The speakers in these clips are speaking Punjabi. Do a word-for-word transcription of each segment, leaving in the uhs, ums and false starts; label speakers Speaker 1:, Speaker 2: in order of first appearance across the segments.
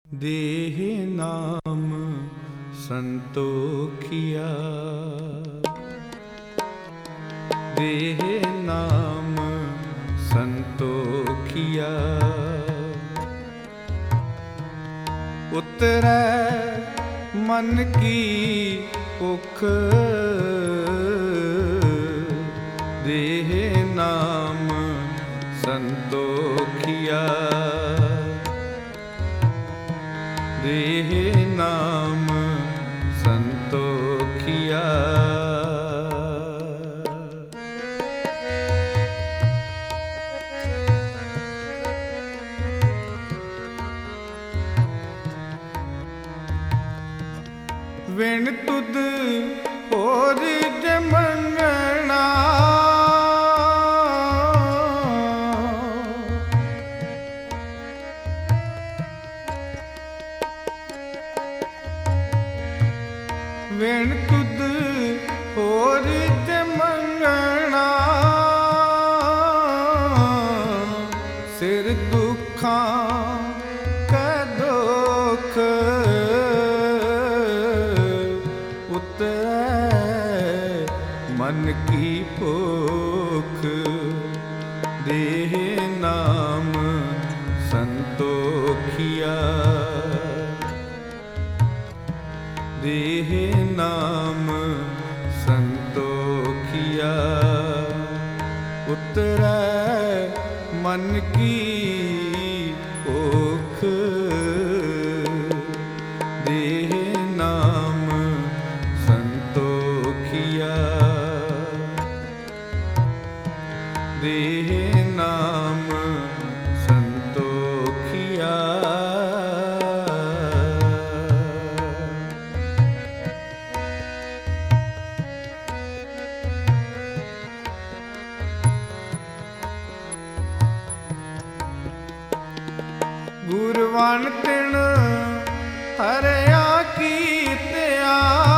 Speaker 1: ਦੇਹ ਨਾਮ ਸੰਤੋਖਿਆ, ਦੇਹ ਨਾਮ ਸੰਤੋਖਿਆ। ਉਤਰੈ ਮਨ ਕੀ ਭੁਖ, ਦੇਹ ਨਾਮ ਸੰਤੋਖਿਆ, ਦੇਹ ਨਾਮ ਸੰਤੋਖਿਆ। ਵਿਣ ਤੁਧ ਹੋਰ ਜੇ ਮੰਗਣਾ, ਵਿਣ ਤੁਧ ਹੋਰ ਜੇ ਮੰਗਣਾ। ਸਿਰ ਦੁੱਖਾਂ ਕਾ ਦੁੱਖ, ਉਤਰੈ ਮਨ ਕੀ ਭੁਖ, ਦੇਹ ਨਾਮ ਸੰਤੋਖਿਆ, ਦੇਹ ਨਾਮ ਸੰਤੋਖਿਆ। ਉਤਰੈ ਮਨ ਕੀ ਭੁਖ, ਦੇਹ ਨਾਮ ਸੰਤੋਖਿਆ, ਦੇਹ ਨਾਮ ਸੰਤੋਖਿਆ। ਗੁਰਵਨ ਤਿਣ ਹਰਿਆ ਕੀਤਿਆ,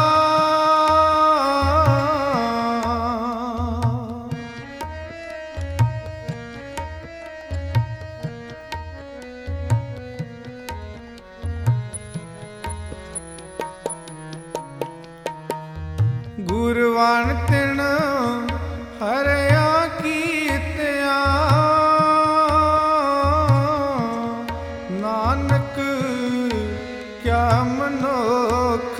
Speaker 1: ਗੁਰਵਨ ਤਿਣ ਹਰਿਆ ਕੀਤਿਆ। ਨਾਨਕ ਕਿਆ ਮਨੁੱਖ,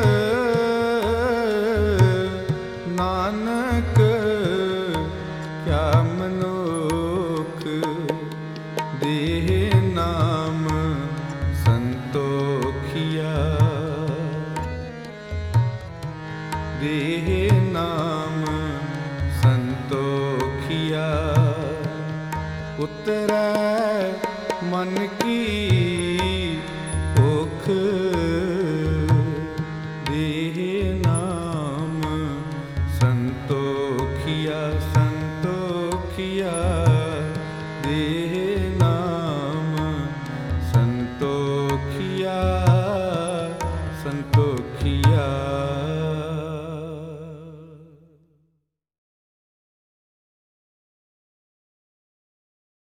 Speaker 1: ਨਾਨਕ ਕਿਆ ਮਨੁੱਖ, ਦੇਹ ਨਾਮ ਸੰਤੋਖਿਆ, ਦੇਹ ਨਾਮ ਸੰਤੋਖਿਆ। ਉਤਰੈ ਮਨ ਕੀ